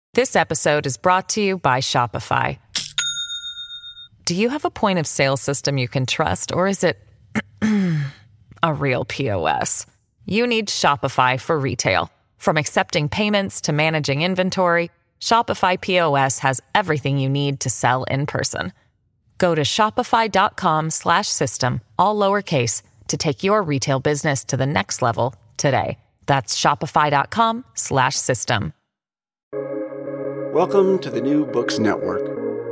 This episode is brought to you by Shopify. Do you have a point of sale system you can trust, or is it a real POS? You need Shopify for retail. From accepting payments to managing inventory, Shopify POS has everything you need to sell in person. Go to shopify.com/system, all lowercase, to take your retail business to the next level today. That's shopify.com/system. Welcome to the New Books Network.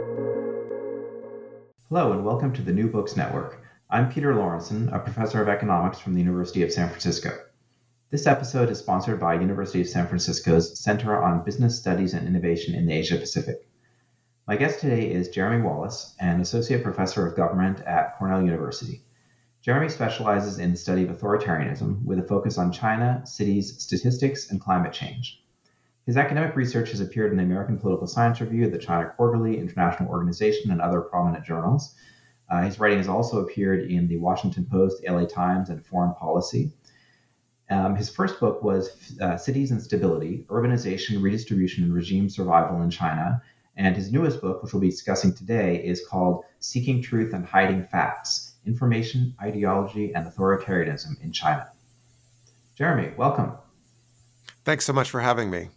Hello, and welcome to the New Books Network. I'm Peter Lawrenson, a professor of economics from the University of San Francisco. This episode is sponsored by University of San Francisco's Center on Business Studies and Innovation in the Asia Pacific. My guest today is Jeremy Wallace, an associate professor of government at Cornell University. Jeremy specializes in the study of authoritarianism with a focus on China, cities, statistics, and climate change. His academic research has appeared in the American Political Science Review, the China Quarterly, International Organization, and other prominent journals. His writing has also appeared in the Washington Post, LA Times, and Foreign Policy. His first book was Cities and Stability, Urbanization, Redistribution, and Regime Survival in China. And his newest book, which we'll be discussing today, is called Seeking Truth and Hiding Facts, Information, Ideology, and Authoritarianism in China. Jeremy, welcome. Thanks so much for having me.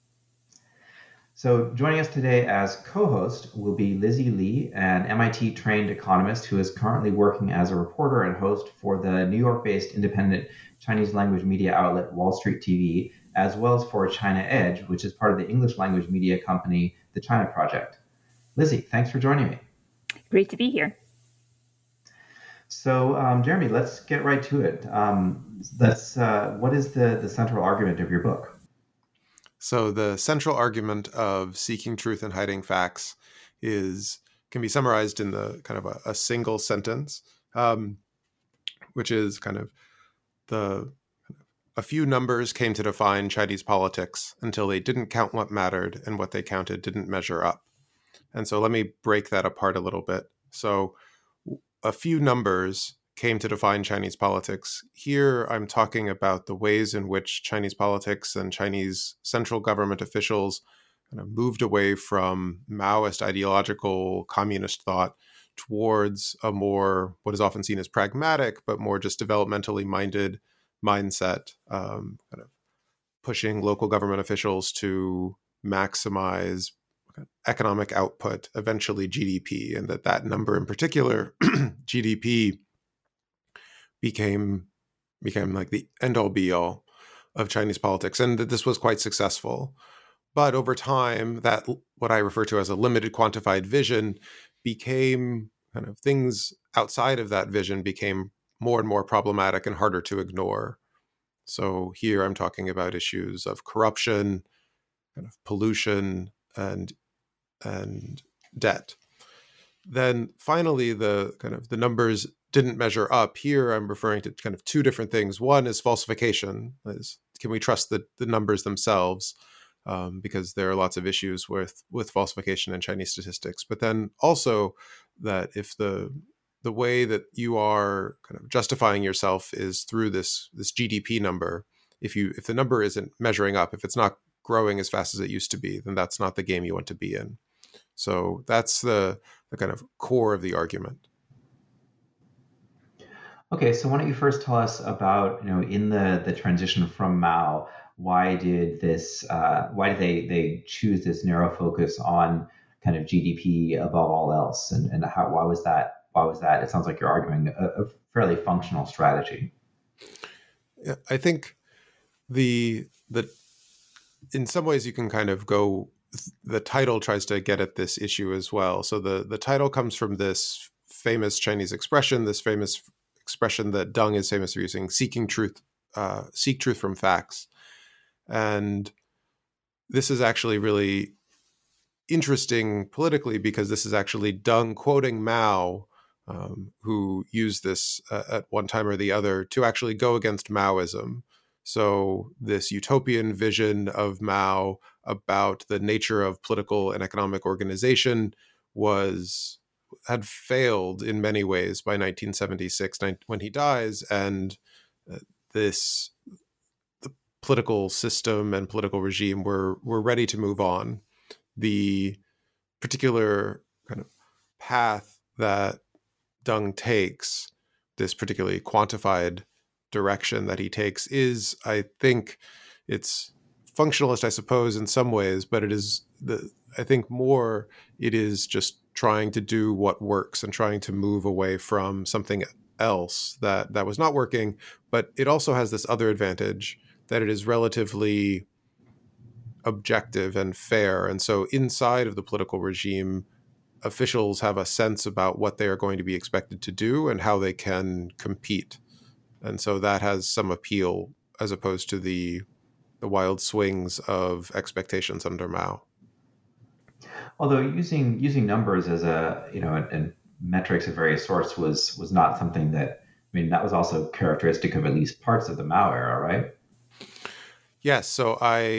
So joining us today as co-host will be Lizzie Lee, an MIT-trained economist who is currently working as a reporter and host for the New York-based independent Chinese language media outlet Wall Street TV, as well as for China Edge, which is part of the English language media company, The China Project. Lizzie, thanks for joining me. Great to be here. So, Jeremy, let's get right to it. What is the central argument of your book? So the central argument of Seeking Truth and Hiding Facts can be summarized in the kind of a single sentence, which is kind of a few numbers came to define Chinese politics until they didn't count what mattered, and what they counted didn't measure up. And so let me break that apart a little bit. So a few numbers came to define Chinese politics. Here, I'm talking about the ways in which Chinese politics and Chinese central government officials kind of moved away from Maoist ideological communist thought towards a more, what is often seen as pragmatic, but more just developmentally minded mindset, kind of pushing local government officials to maximize economic output, eventually GDP, and that number in particular, GDP, became like the end-all be-all of Chinese politics, and that this was quite successful. But over time, that what I refer to as a limited quantified vision became kind of things outside of that vision became more and more problematic and harder to ignore. So here I'm talking about issues of corruption, kind of pollution, and debt. Then finally, the numbers didn't measure up. Here I'm referring to kind of two different things. One is falsification. Can we trust the numbers themselves? Because there are lots of issues with falsification in Chinese statistics. But then also that if the way that you are kind of justifying yourself is through this GDP number, if the number isn't measuring up, if it's not growing as fast as it used to be, then that's not the game you want to be in. So that's the kind of core of the argument. Okay, so why don't you first tell us about, in the transition from Mao, why did they choose this narrow focus on kind of GDP above all else, and why was that? It sounds like you're arguing a fairly functional strategy. Yeah, I think the in some ways you can kind of go. The title tries to get at this issue as well. So the title comes from this famous Chinese expression, that Deng is famous for using, seeking truth, seek truth from facts. And this is actually really interesting politically because this is actually Deng quoting Mao, who used this at one time or the other to actually go against Maoism. So this utopian vision of Mao about the nature of political and economic organization had failed in many ways by 1976 when he dies, and the political system and political regime were ready to move on. the particular kind of path that Deng takes, this particularly quantified direction that he takes, is, I think, it's functionalist, I suppose, in some ways, but I think more it is just trying to do what works and trying to move away from something else that was not working. But it also has this other advantage that it is relatively objective and fair. And so inside of the political regime, officials have a sense about what they are going to be expected to do and how they can compete. And so that has some appeal as opposed to the wild swings of expectations under Mao. Although using numbers as and metrics of various sorts was not something that, that was also characteristic of at least parts of the Mao era, right? Yes. So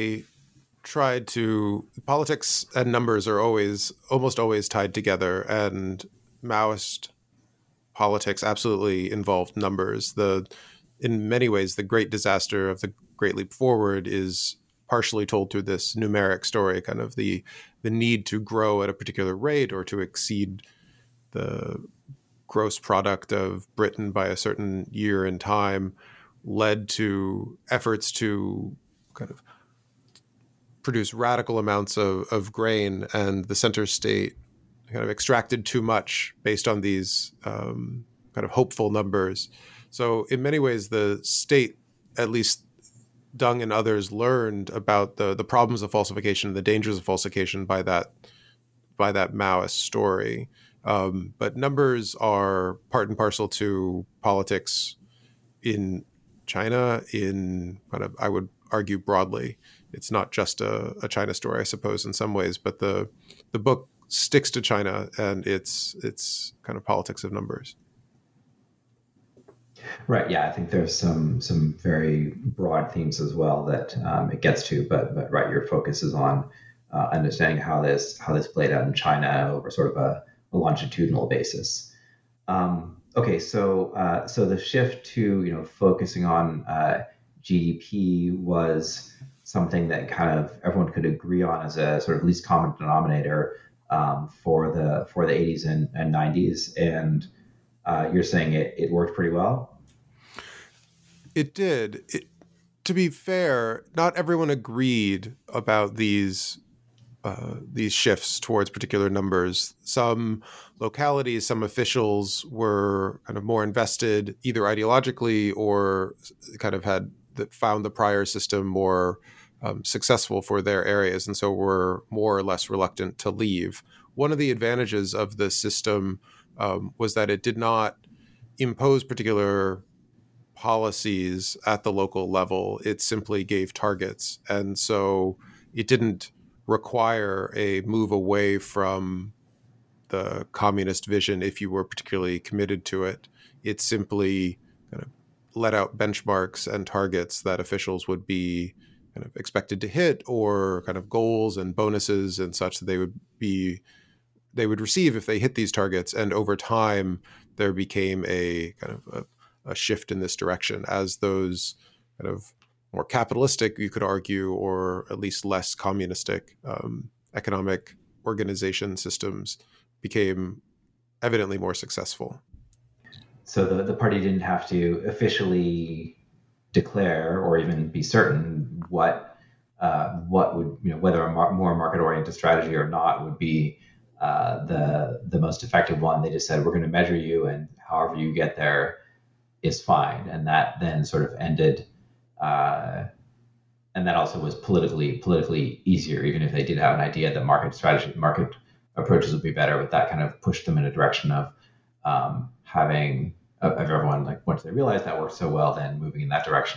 politics and numbers are almost always tied together, and Maoist politics absolutely involved numbers. In many ways, the great disaster of the Great Leap Forward is partially told through this numeric story, kind of the need to grow at a particular rate or to exceed the gross product of Britain by a certain year in time led to efforts to kind of produce radical amounts of grain, and the center state kind of extracted too much based on these kind of hopeful numbers. So in many ways, the state, at least Deng and others, learned about the problems of falsification, the dangers of falsification by that Maoist story. But numbers are part and parcel to politics in China, in kind of, I would argue broadly. It's not just a China story, I suppose, in some ways, but the book sticks to China and its kind of politics of numbers. Right. Yeah, I think there's some very broad themes as well that it gets to, but right, your focus is on understanding how this played out in China over sort of a longitudinal basis. Okay, so the shift to focusing on GDP was something that kind of everyone could agree on as a sort of least common denominator for the 80s and 90s, and you're saying it worked pretty well. It did. To be fair, not everyone agreed about these shifts towards particular numbers. Some localities, some officials were kind of more invested either ideologically or kind of found the prior system more successful for their areas, and so were more or less reluctant to leave. One of the advantages of the system was that it did not impose particular policies at the local level. It simply gave targets. And so it didn't require a move away from the communist vision if you were particularly committed to it. It simply kind of let out benchmarks and targets that officials would be kind of expected to hit, or kind of goals and bonuses and such that they would receive if they hit these targets. And over time, there became a kind of a shift in this direction as those kind of more capitalistic, you could argue, or at least less communistic economic organization systems became evidently more successful. So the party didn't have to officially declare or even be certain what would, whether a more market-oriented strategy or not would be the most effective one. They just said, we're going to measure you, and however you get there is fine. And that then sort of ended, and that also was politically easier, even if they did have an idea that market approaches would be better, but that kind of pushed them in a direction of having everyone, like, once they realized that worked so well, then moving in that direction.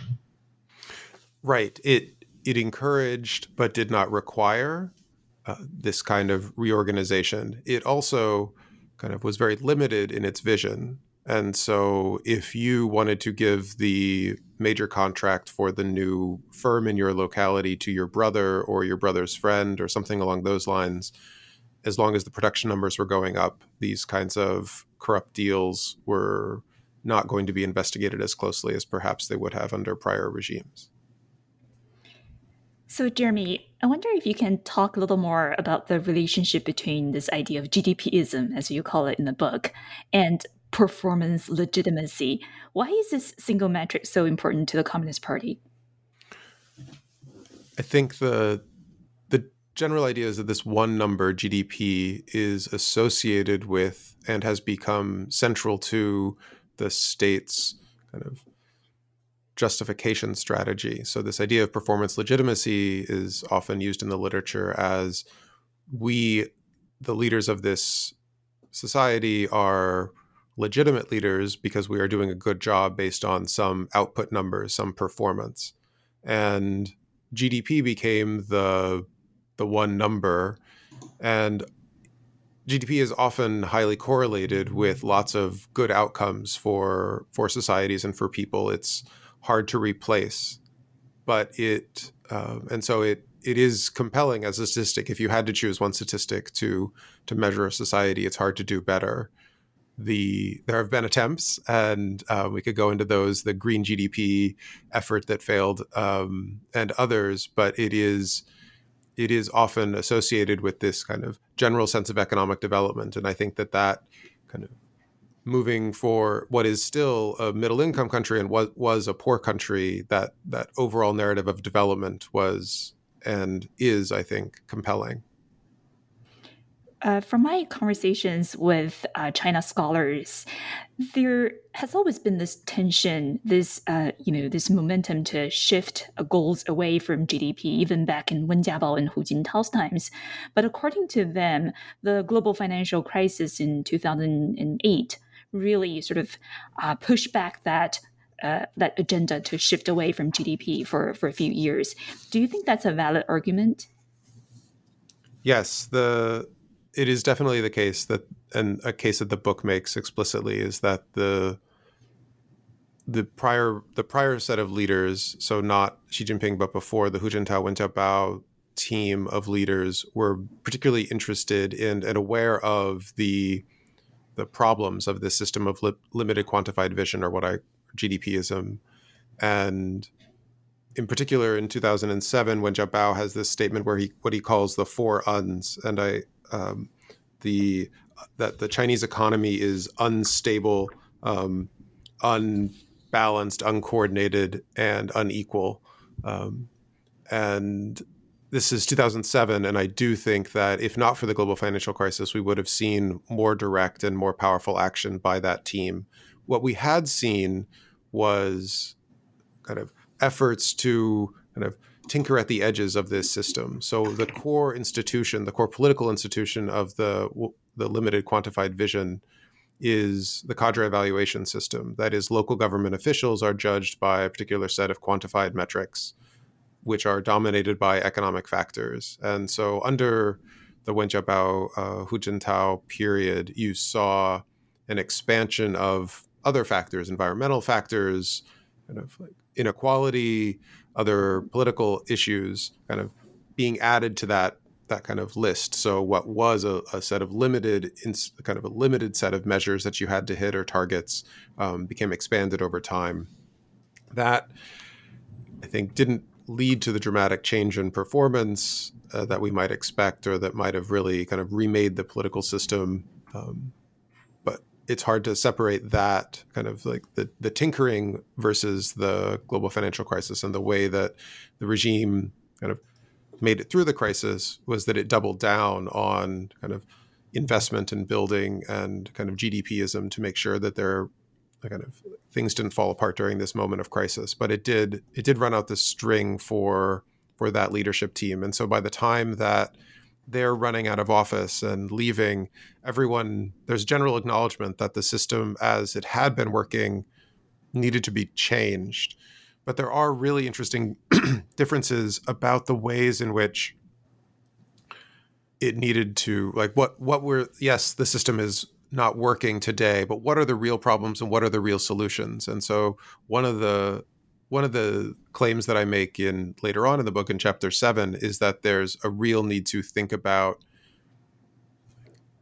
Right. It encouraged but did not require this kind of reorganization. It also kind of was very limited in its vision. And so if you wanted to give the major contract for the new firm in your locality to your brother or your brother's friend or something along those lines, as long as the production numbers were going up, these kinds of corrupt deals were not going to be investigated as closely as perhaps they would have under prior regimes. So, Jeremy, I wonder if you can talk a little more about the relationship between this idea of GDPism, as you call it in the book, and performance legitimacy. Why is this single metric so important to the Communist Party? I think the general idea is that this one number, GDP, is associated with and has become central to the state's kind of justification strategy. So this idea of performance legitimacy is often used in the literature as we, the leaders of this society, are legitimate leaders because we are doing a good job based on some output numbers, some performance. And GDP became the one number, and GDP is often highly correlated with lots of good outcomes for societies and for people. It's hard to replace, but it is compelling as a statistic. If you had to choose one statistic to measure a society, it's hard to do better. There have been attempts, and we could go into those, the green GDP effort that failed, and others, but it is often associated with this kind of general sense of economic development. And I think that kind of moving for what is still a middle income country and was a poor country, that overall narrative of development was and is, I think, compelling. From my conversations with China scholars, there has always been this tension, this momentum to shift goals away from GDP, even back in Wen Jiabao and Hu Jintao's times. But according to them, the global financial crisis in 2008 really sort of pushed back that agenda to shift away from GDP for a few years. Do you think that's a valid argument? Yes, it is definitely the case that, and a case that the book makes explicitly, is that the prior set of leaders, so not Xi Jinping, but before, the Hu Jintao, Wen Jiabao team of leaders, were particularly interested in and aware of the problems of this system of limited quantified vision, or GDPism. And in particular, in 2007, Wen Jiabao has this statement where what he calls the four uns, and that the Chinese economy is unstable, unbalanced, uncoordinated, and unequal. And this is 2007, and I do think that if not for the global financial crisis, we would have seen more direct and more powerful action by that team. What we had seen was kind of efforts to kind of tinker at the edges of this system. So the core institution, the core political institution of the limited quantified vision is the cadre evaluation system. That is, local government officials are judged by a particular set of quantified metrics, which are dominated by economic factors. And so under the Wen Jiabao, Hu Jintao period, you saw an expansion of other factors, environmental factors, kind of like inequality, other political issues, kind of being added to that kind of list. So what was a set of limited set of measures that you had to hit or targets became expanded over time. That, I think, didn't lead to the dramatic change in performance that we might expect, or that might have really kind of remade the political system. But it's hard to separate that kind of like the tinkering versus the global financial crisis. And the way that the regime kind of made it through the crisis was that it doubled down on kind of investment and building and kind of GDPism to make sure that kind of things didn't fall apart during this moment of crisis. But it did run out the string for that leadership team. And so by the time that they're running out of office and leaving, there's general acknowledgement that the system as it had been working needed to be changed. But there are really interesting differences about the ways in which it needed to, like yes, the system is not working today, but what are the real problems and what are the real solutions? And so one of the claims that I make later on in the book, in chapter 7, is that there's a real need to think about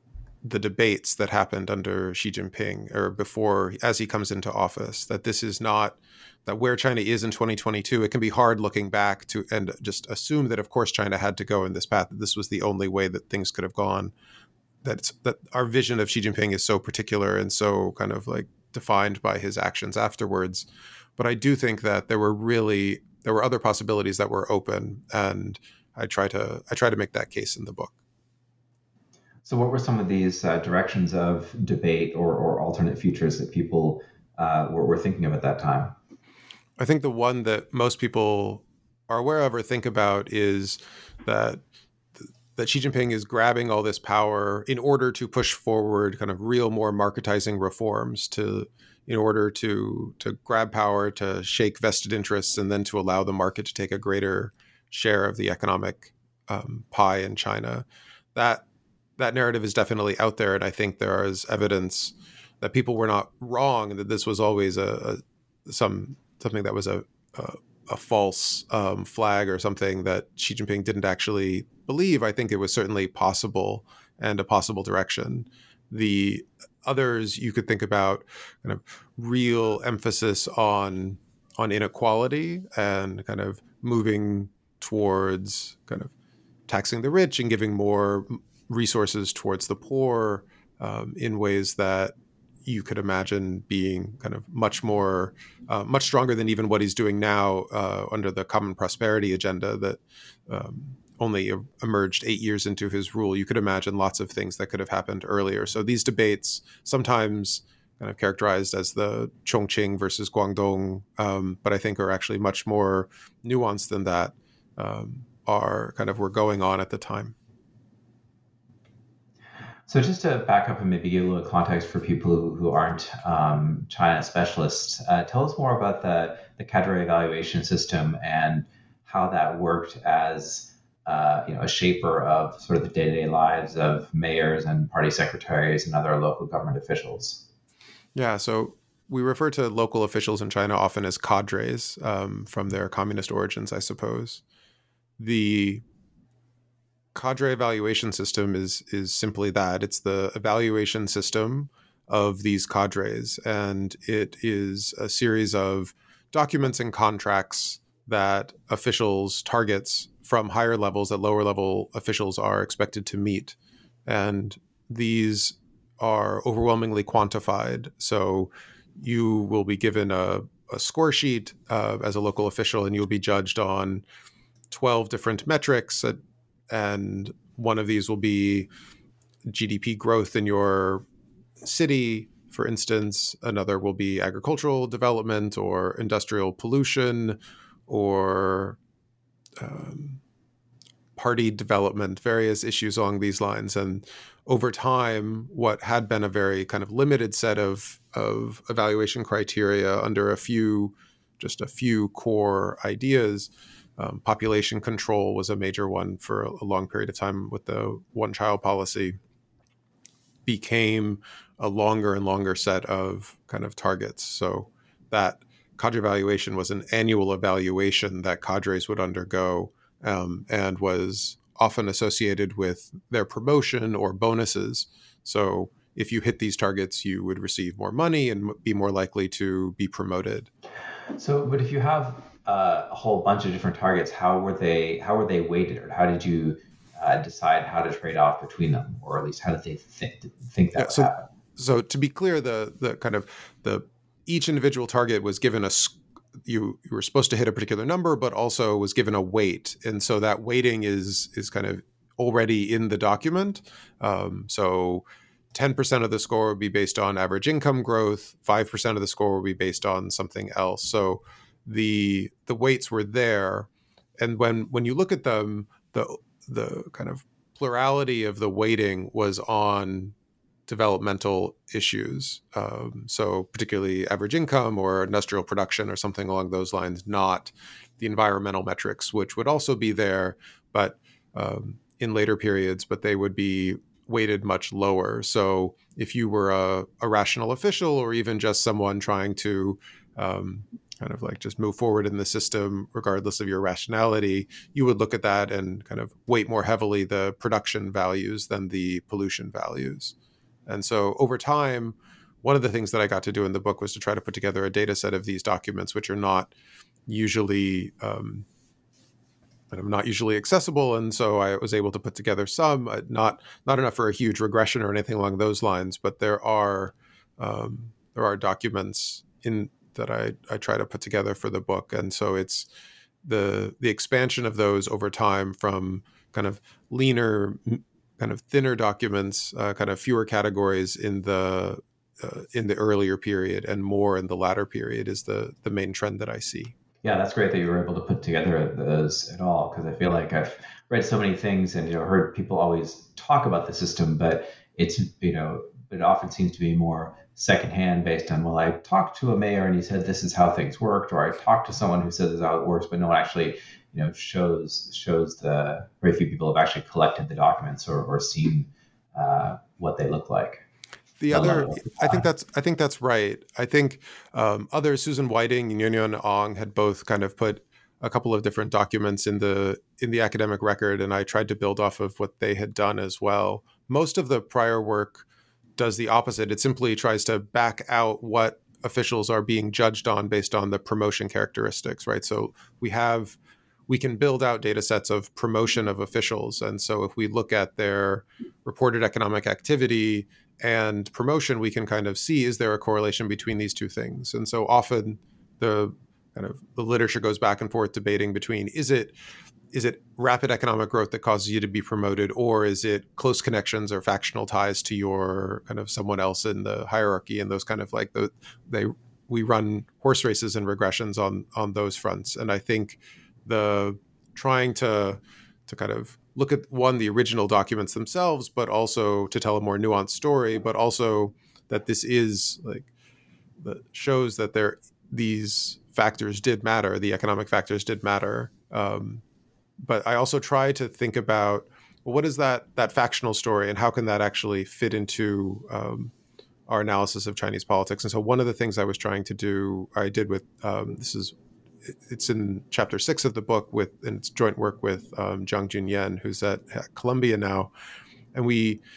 the debates that happened under Xi Jinping or before, as he comes into office, that this is not, that where China is in 2022, it can be hard looking back to and just assume that, of course, China had to go in this path, that this was the only way that things could have gone, that our vision of Xi Jinping is so particular and so kind of like defined by his actions afterwards. But I do think that there were other possibilities that were open, and I try to make that case in the book. So what were some of these directions of debate or alternate futures that people were thinking of at that time? I think the one that most people are aware of or think about is that Xi Jinping is grabbing all this power in order to push forward kind of real, more marketizing reforms in order to grab power, to shake vested interests, and then to allow the market to take a greater share of the economic pie in China. That narrative is definitely out there, and I think there is evidence that people were not wrong, and that this was always something that was a false flag or something that Xi Jinping didn't actually believe. I think it was certainly possible and a possible direction. The others you could think about kind of real emphasis on inequality and kind of moving towards kind of taxing the rich and giving more resources towards the poor in ways that you could imagine being kind of much stronger than even what he's doing now under the Common Prosperity agenda that only emerged 8 years into his rule. You could imagine lots of things that could have happened earlier. So these debates, sometimes kind of characterized as the Chongqing versus Guangdong, but I think are actually much more nuanced than that, were going on at the time. So just to back up and maybe give a little context for people who aren't China specialists, tell us more about the cadre evaluation system and how that worked as a shaper of sort of the day-to-day lives of mayors and party secretaries and other local government officials. Yeah, so we refer to local officials in China often as cadres from their communist origins, I suppose. The cadre evaluation system is simply that. It's the evaluation system of these cadres, and it is a series of documents and contracts that officials' targets from higher levels that lower level officials are expected to meet. And these are overwhelmingly quantified. So you will be given a score sheet as a local official, and you'll be judged on 12 different metrics, and one of these will be GDP growth in your city, for instance. Another will be agricultural development or industrial pollution or party development, various issues along these lines. And over time, what had been a very kind of limited set of evaluation criteria under just a few core ideas. Population control was a major one for a long period of time with the one-child policy, became a longer and longer set of kind of targets. So that cadre evaluation was an annual evaluation that cadres would undergo, and was often associated with their promotion or bonuses. So if you hit these targets, you would receive more money and be more likely to be promoted. So, but if you have a whole bunch of different targets, how were they weighted, or how did you decide how to trade off between them, or at least how did they think that would happen? So to be clear, the each individual target was given you were supposed to hit a particular number, but also was given a weight, and so that weighting is kind of already in the document. So 10% of the score would be based on average income growth, 5% of the score would be based on something else. So the weights were there, and when you look at them, the kind of plurality of the weighting was on developmental issues. So particularly average income or industrial production or something along those lines, not the environmental metrics, which would also be there, but in later periods, but they would be weighted much lower. So if you were a rational official, or even just someone trying to kind of like just move forward in the system, regardless of your rationality, you would look at that and kind of weight more heavily the production values than the pollution values. And so over time, one of the things that I got to do in the book was to try to put together a data set of these documents, which are not usually not usually accessible. And so I was able to put together some, not enough for a huge regression or anything along those lines, but there are documents in that I try to put together for the book. And so it's the expansion of those over time from kind of leaner, kind of thinner documents, kind of fewer categories in the earlier period and more in the latter period is the main trend that I see. Yeah, that's great that you were able to put together those at all, because I feel like I've read so many things and heard people always talk about the system, but it's it often seems to be more secondhand based on, well, I talked to a mayor and he said this is how things worked, or I talked to someone who said this is how it works, but no one actually shows the very few people have actually collected the documents or seen what they look like. I think that's right. I think others, Susan Whiting and Yunyun Ong, had both kind of put a couple of different documents in the academic record, and I tried to build off of what they had done as well. Most of the prior work does the opposite. It simply tries to back out what officials are being judged on based on the promotion characteristics, right? So we can build out data sets of promotion of officials. And so if we look at their reported economic activity and promotion, we can kind of see, is there a correlation between these two things? And so often the literature goes back and forth debating between, is it rapid economic growth that causes you to be promoted, or is it close connections or factional ties to your kind of someone else in the hierarchy? And those kind of like we run horse races and regressions on those fronts. And I think the trying to kind of look at the original documents themselves, but also to tell a more nuanced story, but also that this is that shows that these factors did matter, the economic factors did matter. But I also try to think about, well, what is that factional story and how can that actually fit into our analysis of Chinese politics? And so one of the things I was trying to do, I did with, it's in chapter 6 of the book and it's joint work with Zhang Junyan, who's at Columbia now. And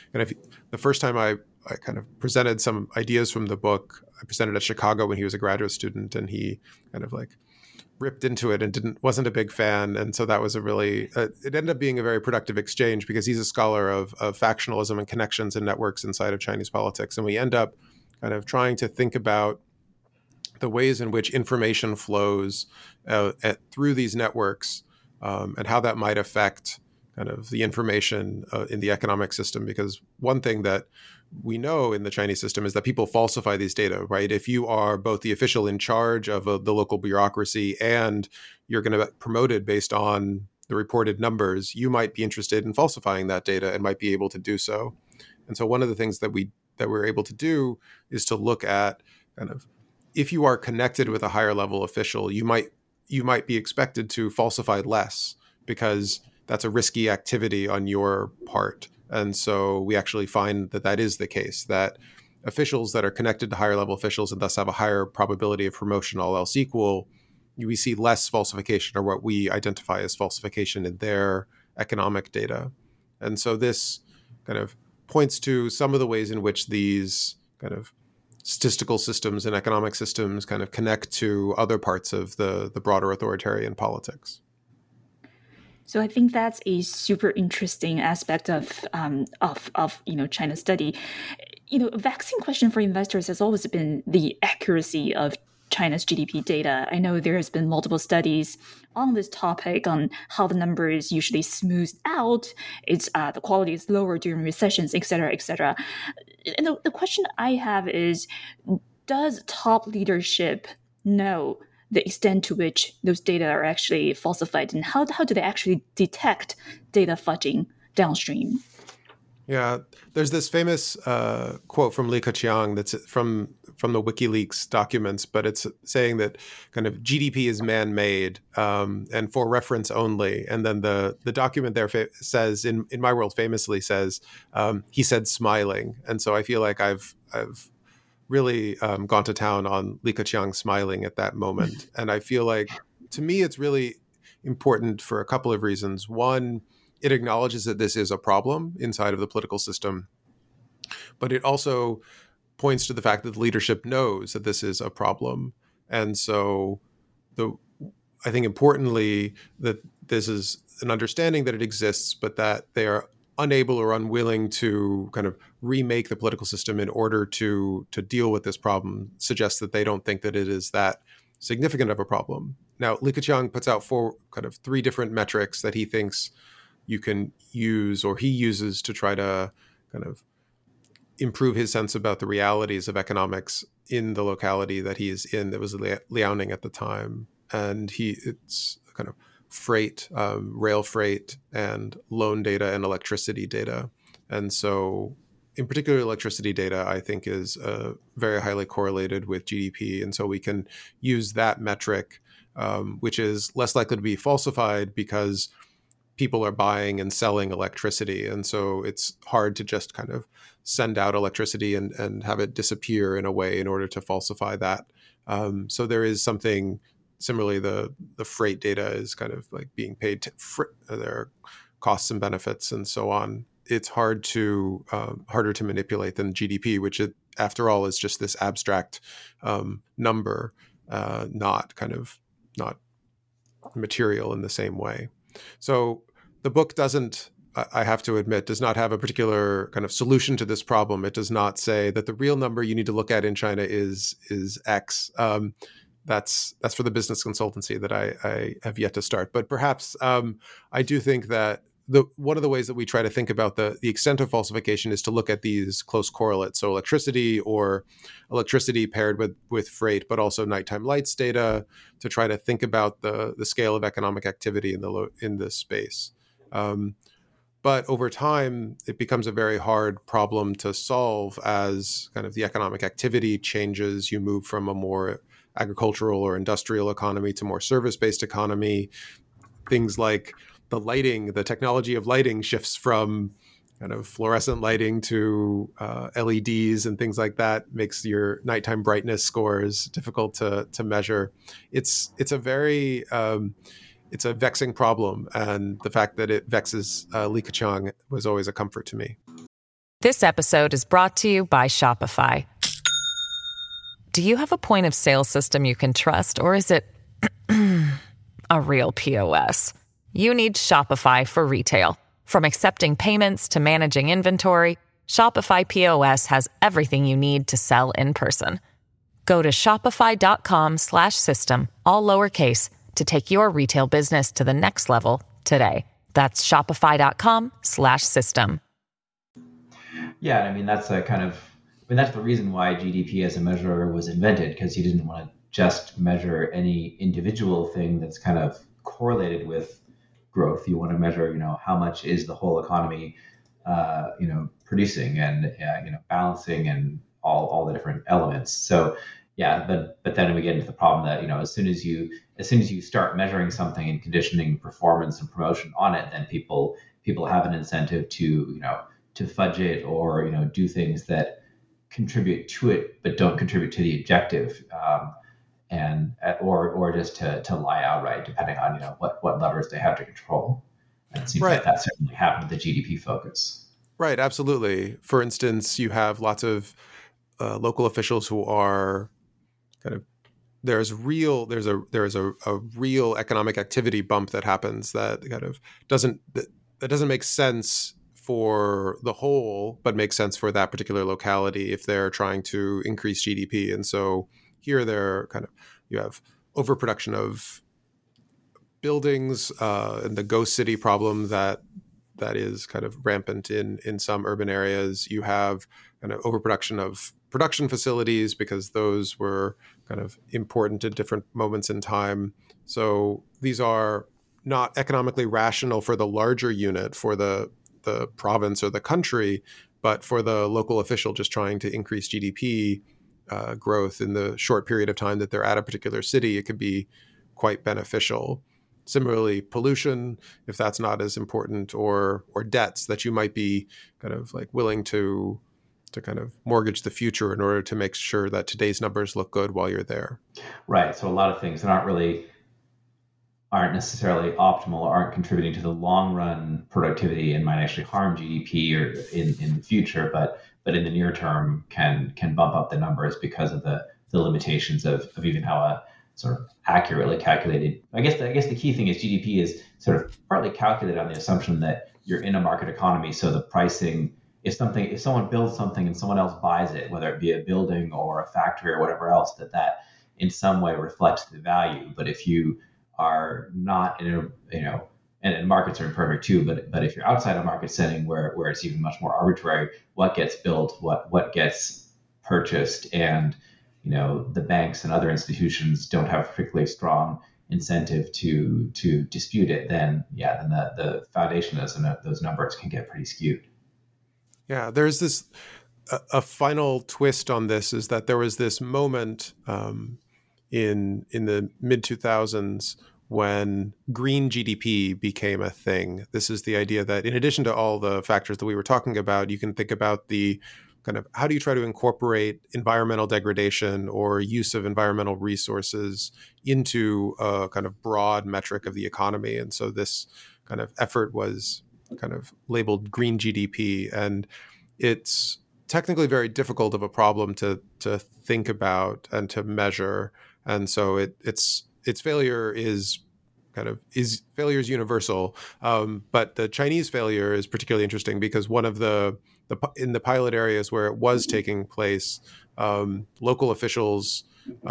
the first time I kind of presented some ideas from the book, I presented at Chicago when he was a graduate student, and he kind of ripped into it and wasn't a big fan. And so that was it ended up being a very productive exchange, because he's a scholar of factionalism and connections and networks inside of Chinese politics. And we end up kind of trying to think about the ways in which information flows through these networks and how that might affect kind of the information in the economic system. Because one thing that we know in the Chinese system is that people falsify these data, right? If you are both the official in charge of the local bureaucracy and you're going to be promoted based on the reported numbers, you might be interested in falsifying that data and might be able to do so. And so one of the things that we're able to do is to look at kind of, if you are connected with a higher level official, you might be expected to falsify less, because that's a risky activity on your part. And so we actually find that is the case, that officials that are connected to higher level officials and thus have a higher probability of promotion, all else equal, we see less falsification, or what we identify as falsification, in their economic data. And so this kind of points to some of the ways in which these kind of statistical systems and economic systems kind of connect to other parts of the broader authoritarian politics. So I think that's a super interesting aspect of China's study. A vexing question for investors has always been the accuracy of China's GDP data. I know there has been multiple studies on this topic, on how the numbers usually smooth out. It's the quality is lower during recessions, et cetera, et cetera. And the question I have is, does top leadership know the extent to which those data are actually falsified, and how do they actually detect data fudging downstream? Yeah, there's this famous quote from Li Keqiang that's from the WikiLeaks documents, but it's saying that kind of GDP is man-made and for reference only. And then the document there says, in my world famously says, he said smiling. And so I feel like I've really gone to town on Li Keqiang smiling at that moment. And I feel like, to me, it's really important for a couple of reasons. One, it acknowledges that this is a problem inside of the political system. But it also points to the fact that the leadership knows that this is a problem. And so I think importantly that this is an understanding that it exists, but that they are unable or unwilling to kind of remake the political system in order to deal with this problem suggests that they don't think that it is that significant of a problem. Now, Li Keqiang puts out three different metrics that he thinks you can use, or he uses, to try to kind of improve his sense about the realities of economics in the locality that he is in, that was Liaoning at the time. And it's kind of freight, rail freight, and loan data and electricity data. And so in particular, electricity data, I think, is very highly correlated with GDP. And so we can use that metric, which is less likely to be falsified because people are buying and selling electricity. And so it's hard to just kind of send out electricity and have it disappear in a way in order to falsify that. So there is something. Similarly, the freight data is kind of like being paid there are costs and benefits and so on. It's harder to manipulate than GDP, which after all is just this abstract number, not material in the same way. So the book doesn't, I have to admit, does not have a particular kind of solution to this problem. It does not say that the real number you need to look at in China is X. That's for the business consultancy that I have yet to start. But perhaps I do think that one of the ways that we try to think about the extent of falsification is to look at these close correlates. So electricity paired with freight, but also nighttime lights data, to try to think about the scale of economic activity in this space. But over time, it becomes a very hard problem to solve as kind of the economic activity changes. You move from a more agricultural or industrial economy to more service-based economy. Things like the technology of lighting shifts from kind of fluorescent lighting to LEDs and things like that, makes your nighttime brightness scores difficult to measure. It's a very it's a vexing problem, and the fact that it vexes Li Keqiang was always a comfort to me. This episode is brought to you by Shopify. Do you have a point of sale system you can trust, or is it a real POS? You need Shopify for retail. From accepting payments to managing inventory, Shopify POS has everything you need to sell in person. Go to shopify.com/system, all lowercase, to take your retail business to the next level today. That's shopify.com/system. Yeah, I mean, that's that's the reason why GDP as a measure was invented, because you didn't want to just measure any individual thing that's kind of correlated with growth. You want to measure, how much is the whole economy, producing and, balancing and all the different elements. So, yeah, but then we get into the problem that, as soon as you start measuring something and conditioning performance and promotion on it, then people have an incentive to fudge it or, do things that contribute to it but don't contribute to the objective, or just to lie outright, depending on what levers they have to control. And it seems like that certainly happened with the GDP focus. Right, absolutely. For instance, you have lots of local officials who are kind of there is a real economic activity bump that happens that kind of doesn't make sense for the whole, but makes sense for that particular locality if they're trying to increase GDP. And so here you have overproduction of buildings and the ghost city problem that is kind of rampant in some urban areas. You have kind of overproduction of production facilities because those were kind of important at different moments in time. So these are not economically rational for the larger unit, for the province or the country, but for the local official just trying to increase GDP growth in the short period of time that they're at a particular city, it could be quite beneficial. Similarly, pollution, if that's not as important, or debts that you might be kind of like willing to kind of mortgage the future in order to make sure that today's numbers look good while you're there. Right. So a lot of things that aren't necessarily optimal, aren't contributing to the long run productivity, and might actually harm GDP or in the future, but but in the near term can bump up the numbers because of the limitations of even how a sort of accurately calculated. I guess the key thing is GDP is sort of partly calculated on the assumption that you're in a market economy, so the pricing, if someone builds something and someone else buys it, whether it be a building or a factory or whatever else, that in some way reflects the value. But if you are not in a, and markets are imperfect too, but if you're outside a market setting where it's even much more arbitrary, what gets built, what gets purchased, and the banks and other institutions don't have a particularly strong incentive to dispute it, then the foundation of those numbers can get pretty skewed. Yeah, there's this a final twist on this is that there was this moment in the mid 2000s when green GDP became a thing. This is the idea that in addition to all the factors that we were talking about, you can think about the kind of how do you try to incorporate environmental degradation or use of environmental resources into a kind of broad metric of the economy. And so this kind of effort was kind of labeled green GDP. And it's technically very difficult of a problem to think about and to measure. And so its failure is failure is universal. But the Chinese failure is particularly interesting because one of in the pilot areas where it was taking place, local officials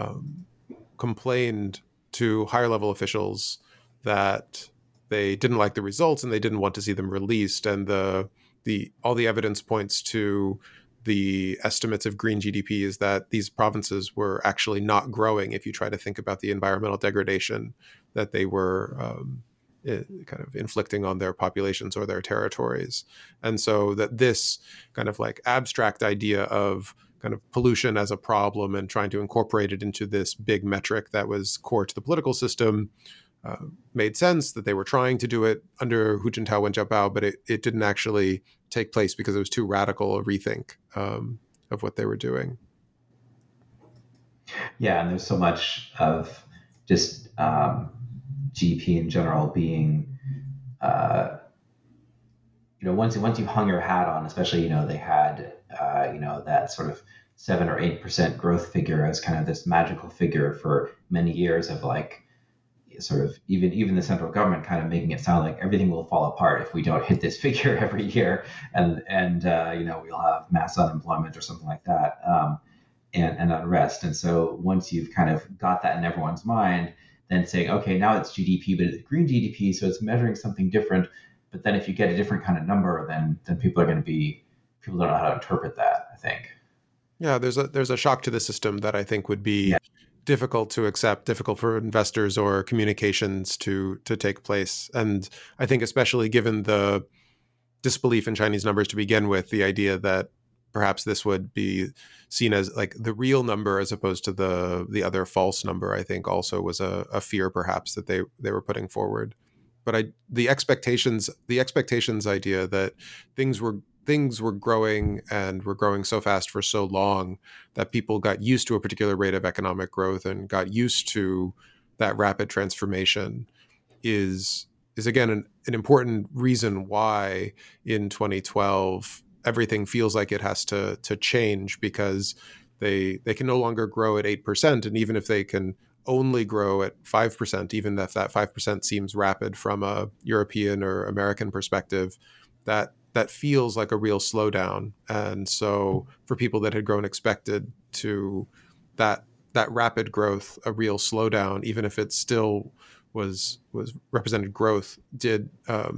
complained to higher level officials that they didn't like the results and they didn't want to see them released. And all the evidence points to the estimates of green GDP is that these provinces were actually not growing if you try to think about the environmental degradation that they were kind of inflicting on their populations or their territories. And so that this kind of like abstract idea of kind of pollution as a problem and trying to incorporate it into this big metric that was core to the political system made sense, that they were trying to do it under Hu Jintao and Jiabao, but it didn't actually take place because it was too radical a rethink of what they were doing. Yeah, and there's so much of just GDP in general being, once you hung your hat on, especially, they had, that sort of 7 or 8% growth figure as kind of this magical figure for many years of like, sort of even the central government kind of making it sound like everything will fall apart if we don't hit this figure every year, and we'll have mass unemployment or something like that, and unrest. And so once you've kind of got that in everyone's mind, then saying, okay, now it's GDP, but it's green GDP, so it's measuring something different. But then if you get a different kind of number, then people don't know how to interpret that, I think. Yeah, there's a shock to the system that I think would be difficult to accept, difficult for investors or communications to take place. And I think especially given the disbelief in Chinese numbers to begin with, the idea that perhaps this would be seen as like the real number as opposed to the other false number, I think also was a fear perhaps that they were putting forward. But the expectations idea that things were growing and were growing so fast for so long that people got used to a particular rate of economic growth and got used to that rapid transformation is again an important reason why in 2012 everything feels like it has to change, because they can no longer grow at 8%, and even if they can only grow at 5%, even if that 5% seems rapid from a European or American perspective, that feels like a real slowdown. And so for people that had grown expected to that rapid growth, a real slowdown, even if it still was represented growth, did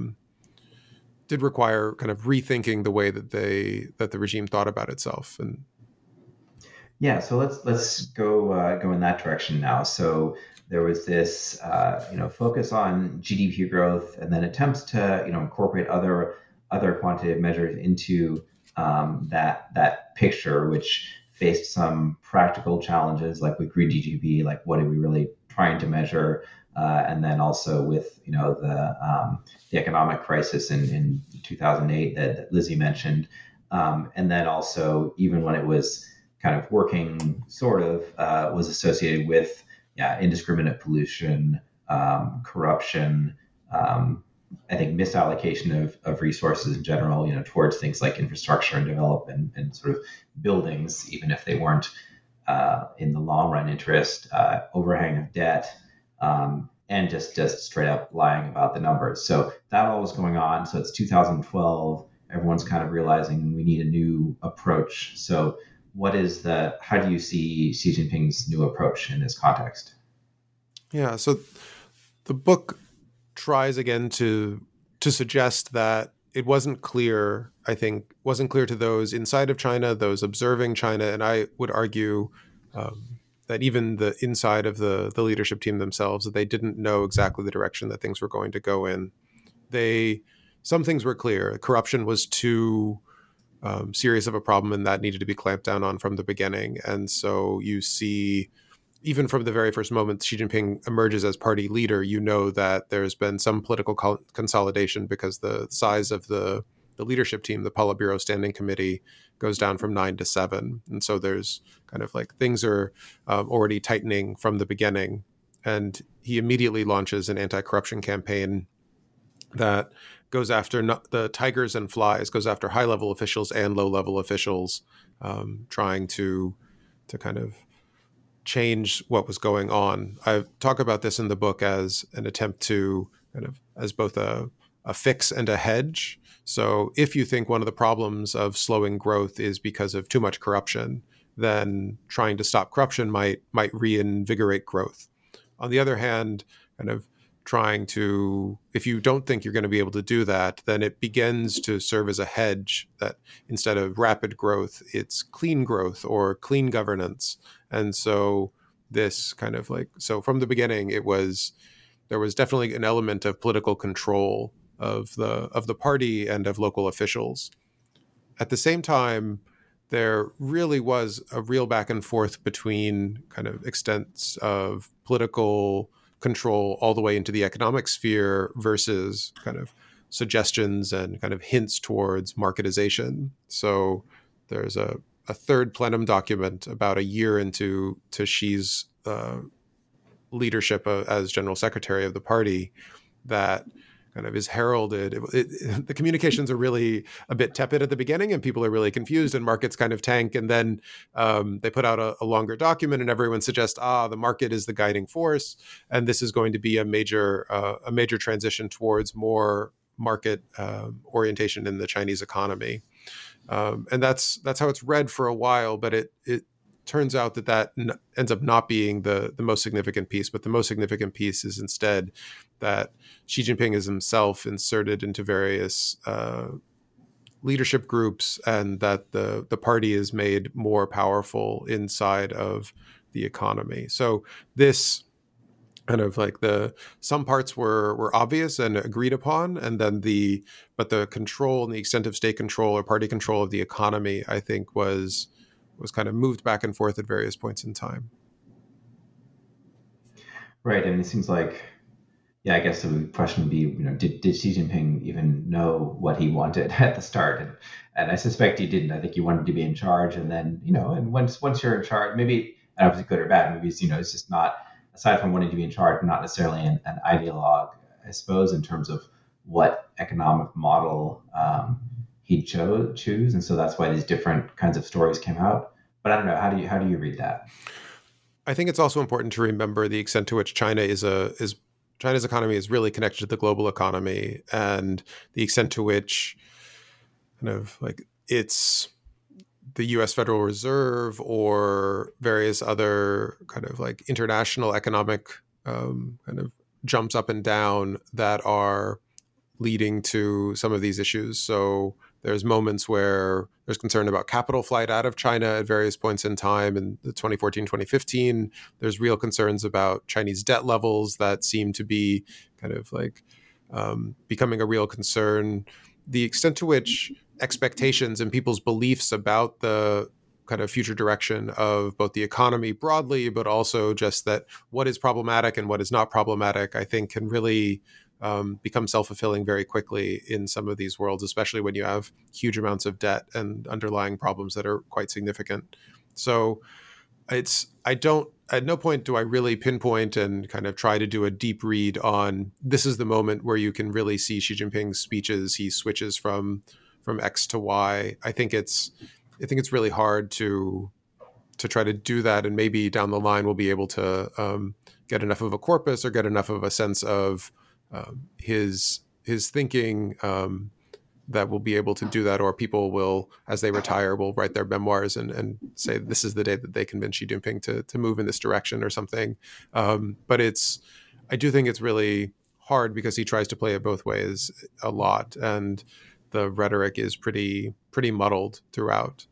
require kind of rethinking the way that the regime thought about itself. And yeah, so let's go in that direction now. So there was this focus on GDP growth, and then attempts to incorporate other quantitative measures into that picture, which faced some practical challenges, like with green GDP, like what are we really trying to measure, and then also with the economic crisis in 2008 that Lizzie mentioned, and then also even when it was kind of working, sort of was associated with indiscriminate pollution, corruption, I think, misallocation of resources in general, towards things like infrastructure and development and sort of buildings, even if they weren't in the long run interest, overhang of debt, and just straight up lying about the numbers. So that all was going on. So it's 2012. Everyone's kind of realizing we need a new approach. So how do you see Xi Jinping's new approach in this context? Yeah, so the book tries again to suggest that it wasn't clear, I think, wasn't clear to those inside of China, those observing China, and I would argue that even the inside of the leadership team themselves, that they didn't know exactly the direction that things were going to go in. Some things were clear. Corruption was too serious of a problem, and that needed to be clamped down on from the beginning. And so you see, even from the very first moment Xi Jinping emerges as party leader, you know that there's been some political consolidation because the size of the leadership team, the Politburo Standing Committee, goes down from 9 to 7. And so there's kind of like things are already tightening from the beginning. And he immediately launches an anti-corruption campaign that goes after the tigers and flies, goes after high-level officials and low-level officials, trying to kind of change what was going on. I talk about this in the book as an attempt to kind of as both a fix and a hedge. So if you think one of the problems of slowing growth is because of too much corruption, then trying to stop corruption might reinvigorate growth. On the other hand, kind of trying to, if you don't think you're going to be able to do that, then it begins to serve as a hedge that instead of rapid growth, it's clean growth or clean governance. And so this kind of so from the beginning, there was definitely an element of political control of the party and of local officials. At the same time, there really was a real back and forth between kind of extents of political control all the way into the economic sphere versus kind of suggestions and kind of hints towards marketization. So there's a third plenum document about a year into Xi's leadership as general secretary of the party that kind of is heralded. The communications are really a bit tepid at the beginning, and people are really confused, and markets kind of tank. And then they put out a longer document, and everyone suggests, the market is the guiding force, and this is going to be a major transition towards more market orientation in the Chinese economy. And that's how it's read for a while, but it turns out that ends up not being the most significant piece. But the most significant piece is instead that Xi Jinping is himself inserted into various leadership groups, and that the party is made more powerful inside of the economy. So this kind of some parts were obvious and agreed upon, and then but the control and the extent of state control or party control of the economy, I think, was kind of moved back and forth at various points in time. Right. I mean, it seems like, I guess the question would be, did Xi Jinping even know what he wanted at the start? And I suspect he didn't. I think he wanted to be in charge, and then, and once you're in charge, maybe, I don't know if it's good or bad, maybe it's, it's just not, aside from wanting to be in charge, not necessarily an ideologue, I suppose, in terms of what economic model he'd choose. And so that's why these different kinds of stories came out. But I don't know, how do you read that? I think it's also important to remember the extent to which China's economy is really connected to the global economy, and the extent to which kind of it's the U.S. Federal Reserve or various other kind of international economic kind of jumps up and down that are leading to some of these issues. So there's moments where there's concern about capital flight out of China at various points in time. In the 2014, 2015, there's real concerns about Chinese debt levels that seem to be kind of becoming a real concern. The extent to which expectations and people's beliefs about the kind of future direction of both the economy broadly, but also just that what is problematic and what is not problematic, I think can really become self-fulfilling very quickly in some of these worlds, especially when you have huge amounts of debt and underlying problems that are quite significant. So at no point do I really pinpoint and kind of try to do a deep read on this is the moment where you can really see Xi Jinping's speeches. He switches from X to Y. I think it's really hard to try to do that, and maybe down the line we'll be able to get enough of a corpus or get enough of a sense of his thinking that we'll be able to do that, or people will, as they retire, will write their memoirs and say this is the day that they convinced Xi Jinping to move in this direction or something. But I do think it's really hard because he tries to play it both ways a lot, and the rhetoric is pretty muddled throughout.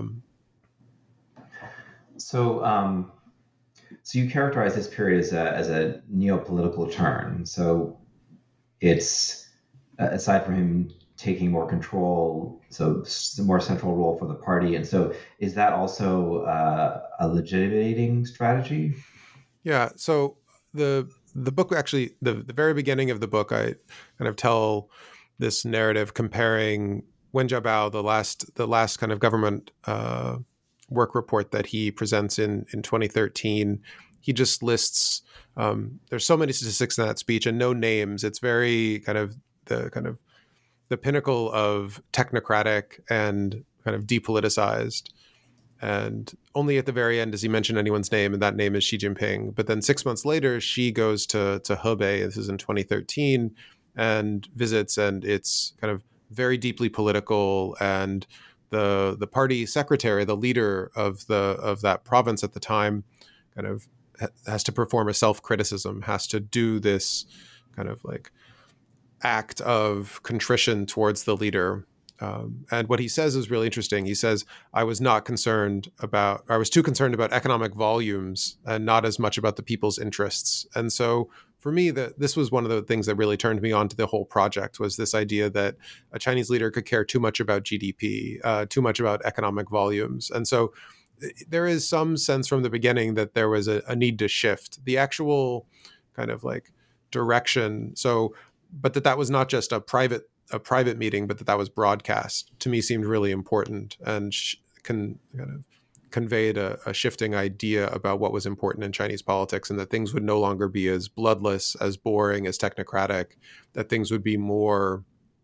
So you characterize this period as a neopolitical turn. So it's, aside from him taking more control, so a more central role for the party. And so is that also a legitimating strategy? Yeah. So the book, actually, the very beginning of the book, I kind of tell this narrative comparing Wen Jiabao, the last kind of government work report that he presents in 2013. He just lists, there's so many statistics in that speech and no names. It's very the pinnacle of technocratic and kind of depoliticized. And only at the very end does he mention anyone's name, and that name is Xi Jinping. But then 6 months later, Xi goes to Hebei, this is in 2013, and visits, and it's kind of very deeply political. And the party secretary, the leader of that province at the time, kind of has to perform a self-criticism, has to do this kind of like act of contrition towards the leader. And what he says is really interesting. He says, I was too concerned about economic volumes and not as much about the people's interests. And so for me, this was one of the things that really turned me on to the whole project, was this idea that a Chinese leader could care too much about GDP, too much about economic volumes. And so there is some sense from the beginning that there was a need to shift the actual kind of like direction. So, but that was not just a private meeting, but that was broadcast, to me seemed really important and kind of conveyed a shifting idea about what was important in Chinese politics, and that things would no longer be as bloodless, as boring, as technocratic, that things would be more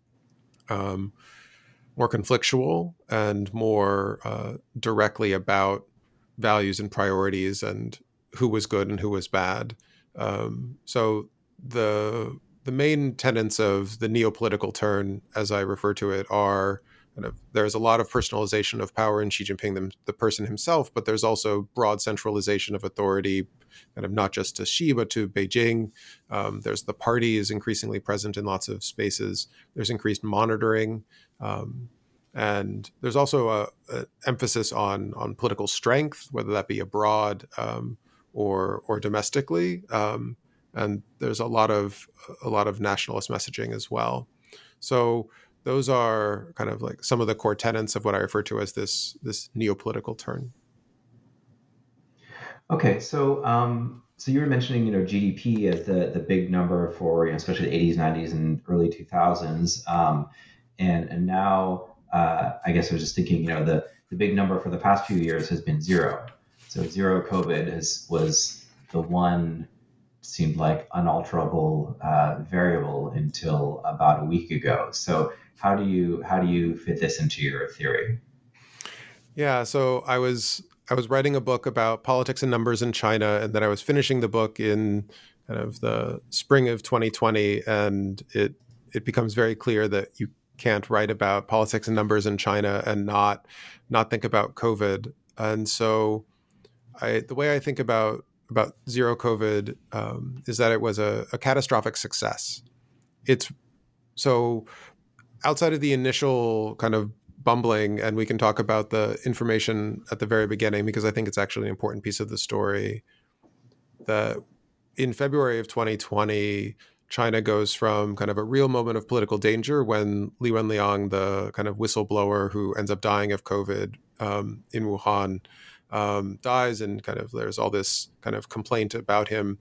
conflictual and more directly about values and priorities and who was good and who was bad. So the main tenets of the neopolitical turn, as I refer to it, are kind of, there's a lot of personalization of power in Xi Jinping, the person himself, but there's also broad centralization of authority, kind of not just to Xi, but to Beijing. There's the party is increasingly present in lots of spaces. There's increased monitoring. And there's also a emphasis on political strength, whether that be abroad or domestically. And there's a lot of nationalist messaging as well. So those are kind of like some of the core tenets of what I refer to as this neopolitical turn. Okay, so you were mentioning GDP as the big number for especially the 80s, 90s, and early 2000s, and now I guess I was just thinking the big number for the past few years has been zero. So zero COVID was the one seemed like unalterable variable until about a week ago. So how do you fit this into your theory? Yeah, so I was writing a book about politics and numbers in China, and then I was finishing the book in kind of the spring of 2020, and it becomes very clear that you can't write about politics and numbers in China and not think about COVID. And so the way I think about zero COVID is that it was a catastrophic success. It's so outside of the initial kind of bumbling, and we can talk about the information at the very beginning, because I think it's actually an important piece of the story, that in February of 2020, China goes from kind of a real moment of political danger when Li Wenliang, the kind of whistleblower who ends up dying of COVID in Wuhan, dies, and kind of there's all this kind of complaint about him.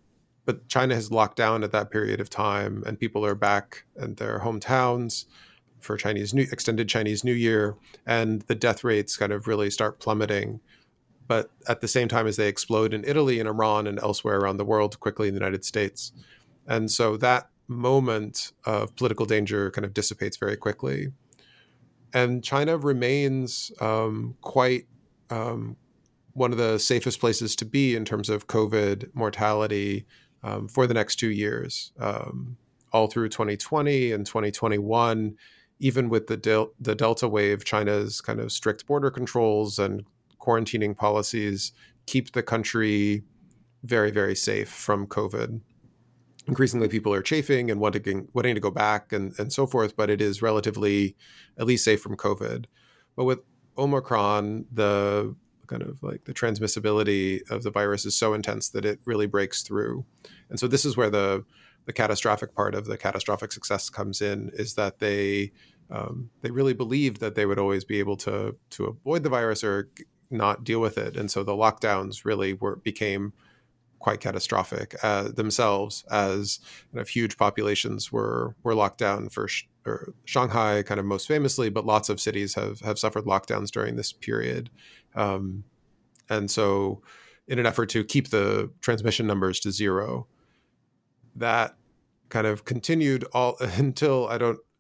But China has locked down at that period of time, and people are back in their hometowns. extended Chinese New Year, and the death rates kind of really start plummeting. But at the same time as they explode in Italy and Iran and elsewhere around the world, quickly in the United States. And so that moment of political danger kind of dissipates very quickly. And China remains quite one of the safest places to be in terms of COVID mortality for the next 2 years. All through 2020 and 2021, even with the Delta wave, China's kind of strict border controls and quarantining policies keep the country very, very safe from COVID. Increasingly, people are chafing and wanting to go back and so forth, but it is relatively at least safe from COVID. But with Omicron, the kind of like the transmissibility of the virus is so intense that it really breaks through. And so this is where the catastrophic part of the catastrophic success comes in, is that they really believed that they would always be able to avoid the virus or not deal with it. And so the lockdowns really became quite catastrophic themselves, as kind of huge populations were locked down for Shanghai kind of most famously, but lots of cities have suffered lockdowns during this period. And so in an effort to keep the transmission numbers to zero, that kind of continued all until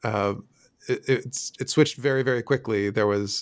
it switched very, very quickly. There was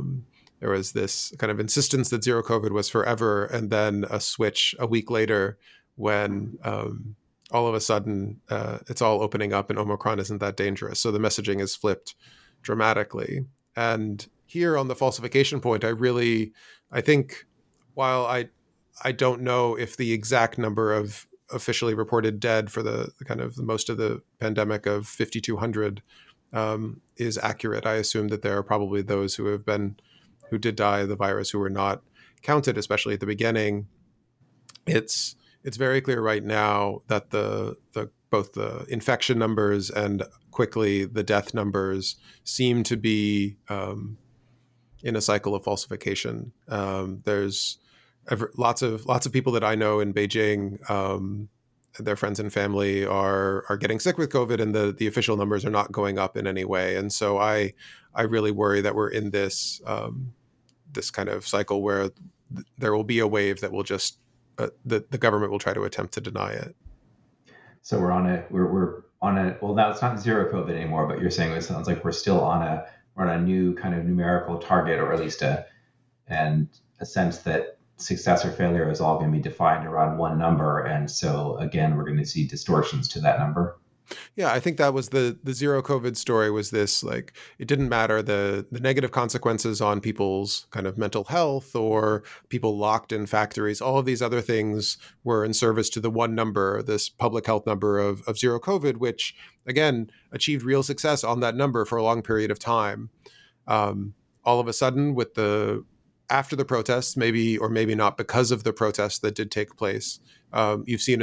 this kind of insistence that zero COVID was forever, and then a switch a week later when all of a sudden it's all opening up and Omicron isn't that dangerous. So the messaging is flipped dramatically. And here on the falsification point, I think while I don't know if the exact number of officially reported dead for the kind of most of the pandemic of 5,200 is accurate, I assume that there are probably those who did die of the virus who were not counted, especially at the beginning. It's very clear right now that both the infection numbers and quickly the death numbers seem to be in a cycle of falsification. There's lots of people that I know in Beijing, their friends and family are getting sick with COVID, and the official numbers are not going up in any way. And so I really worry that we're in this kind of cycle where there will be a wave that will just the government will try to attempt to deny it. So we're on a well, now it's not zero COVID anymore, but you're saying it sounds like we're still on a new kind of numerical target, or at least a sense that success or failure is all going to be defined around one number. And so again, we're going to see distortions to that number. Yeah, I think that was the zero COVID story, was this, like, it didn't matter the negative consequences on people's kind of mental health or people locked in factories. All of these other things were in service to the one number, this public health number of zero COVID, which again achieved real success on that number for a long period of time. All of a sudden, after the protests, maybe or maybe not because of the protests that did take place, you've seen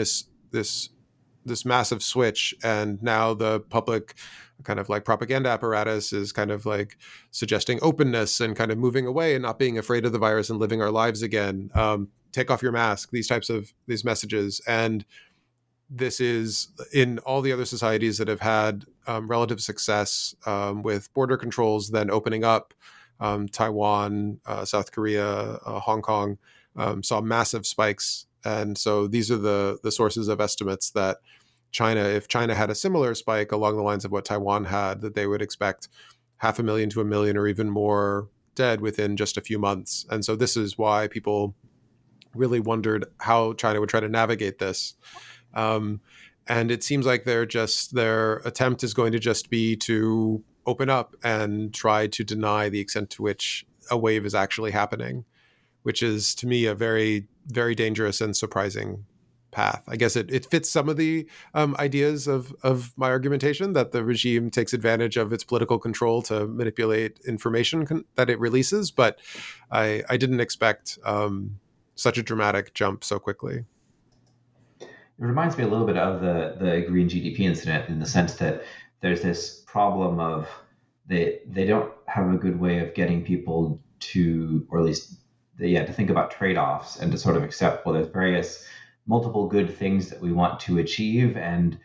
this massive switch, and now the public kind of like propaganda apparatus is kind of like suggesting openness and kind of moving away and not being afraid of the virus and living our lives again. Take off your mask, these messages. And this is in all the other societies that have had relative success with border controls then opening up. Taiwan, South Korea, Hong Kong saw massive spikes. And so these are the sources of estimates that if China had a similar spike along the lines of what Taiwan had, that they would expect 500,000 to 1 million or even more dead within just a few months. And so this is why people really wondered how China would try to navigate this. And it seems like their attempt is going to just be to open up and try to deny the extent to which a wave is actually happening, which is, to me, a very, very dangerous and surprising path. I guess it fits some of the ideas of my argumentation that the regime takes advantage of its political control to manipulate information that it releases, but I didn't expect such a dramatic jump so quickly. It reminds me a little bit of the green GDP incident, in the sense that there's this problem of they don't have a good way of getting people to, or at least to think about trade-offs and to sort of accept, well, there's multiple good things that we want to achieve, and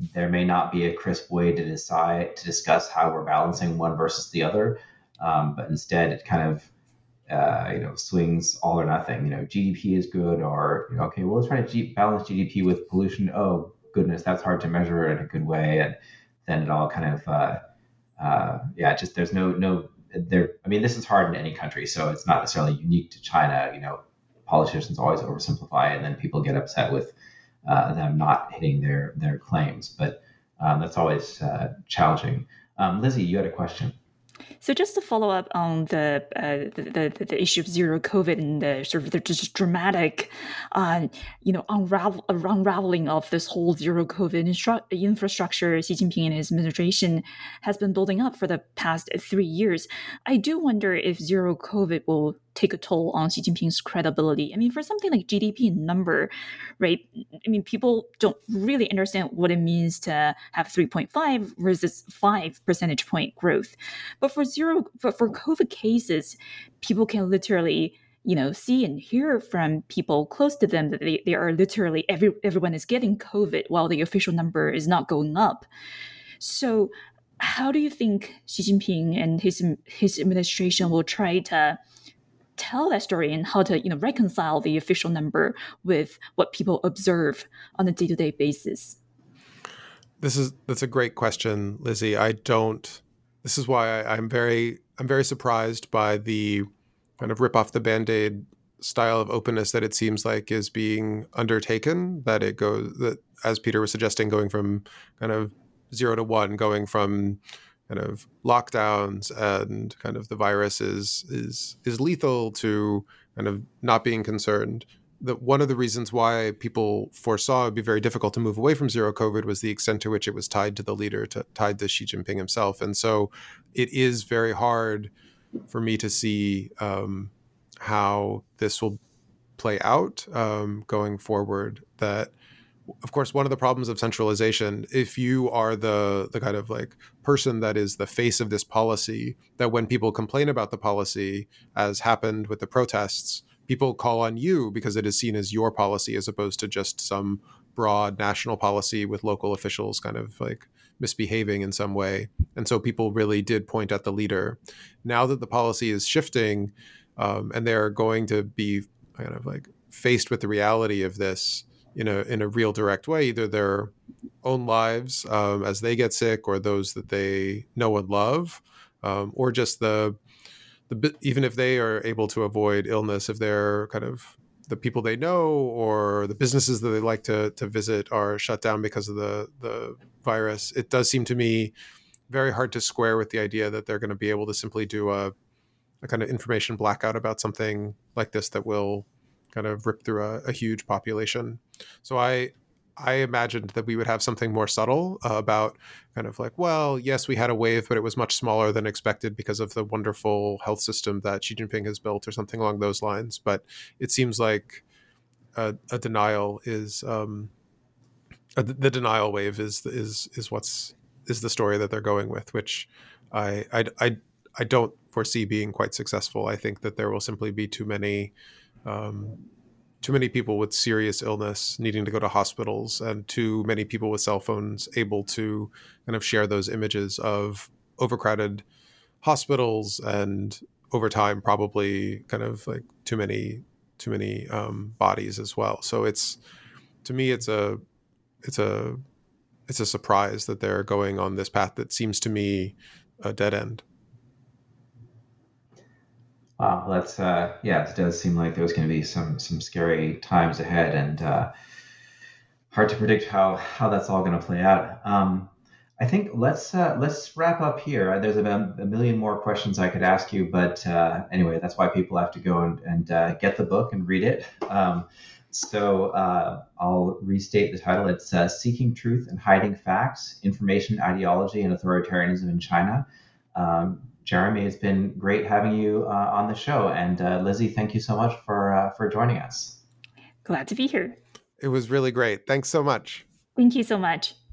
there may not be a crisp way to discuss how we're balancing one versus the other, but instead it kind of swings all or nothing. GDP is good, or okay, well, let's try to balance GDP with pollution. Oh goodness, that's hard to measure in a good way, and then it all kind of just there's no there. I mean, this is hard in any country, so it's not necessarily unique to China. Politicians always oversimplify, and then people get upset with them not hitting their claims. But that's always challenging. Lizzie, you had a question. So just to follow up on the issue of zero COVID and the sort of the just dramatic, unraveling of this whole zero COVID infrastructure Xi Jinping and his administration has been building up for the past 3 years, I do wonder if zero COVID will take a toll on Xi Jinping's credibility. I mean, for something like GDP number, right? I mean, people don't really understand what it means to have 3.5 versus 5 percentage point growth. But for COVID cases, people can literally, see and hear from people close to them that they are literally, everyone is getting COVID while the official number is not going up. So how do you think Xi Jinping and his administration will try to tell that story and how to reconcile the official number with what people observe on a day-to-day basis? That's a great question, Lizzie. This is why I'm very surprised by the kind of rip off the Band-Aid style of openness that it seems like is being undertaken, that as Peter was suggesting, going from kind of 0 to 1, going from kind of lockdowns and kind of the virus is lethal to kind of not being concerned. One of the reasons why people foresaw it would be very difficult to move away from zero COVID was the extent to which it was tied to the leader, tied to Xi Jinping himself. And so it is very hard for me to see how this will play out going forward. That, of course, one of the problems of centralization, if you are the kind of like person that is the face of this policy, that when people complain about the policy, as happened with the protests, people call on you because it is seen as your policy as opposed to just some broad national policy with local officials kind of like misbehaving in some way. And so people really did point at the leader. Now that the policy is shifting and they're going to be kind of like faced with the reality of this in a real direct way, either their own lives as they get sick or those that they know and love, or just even if they are able to avoid illness, if they're kind of the people they know or the businesses that they like to visit are shut down because of the virus, it does seem to me very hard to square with the idea that they're going to be able to simply do a kind of information blackout about something like this that will kind of rip through a huge population. So I imagined that we would have something more subtle about kind of like, well, yes, we had a wave, but it was much smaller than expected because of the wonderful health system that Xi Jinping has built or something along those lines. But it seems like a denial is the denial wave is the story that they're going with, which I don't foresee being quite successful. I think that there will simply be too many people with serious illness needing to go to hospitals and too many people with cell phones able to kind of share those images of overcrowded hospitals and over time probably kind of like too many bodies as well. So to me it's a surprise that they're going on this path that seems to me a dead end. Wow, that's it does seem like there's going to be some scary times ahead, and hard to predict how that's all going to play out. I think let's wrap up here. There's about a million more questions I could ask you, but anyway, that's why people have to go and get the book and read it. So I'll restate the title. It's Seeking Truth and Hiding Facts: Information, Ideology, and Authoritarianism in China. Jeremy, it's been great having you on the show. And Lizzie, thank you so much for joining us. Glad to be here. It was really great. Thanks so much. Thank you so much.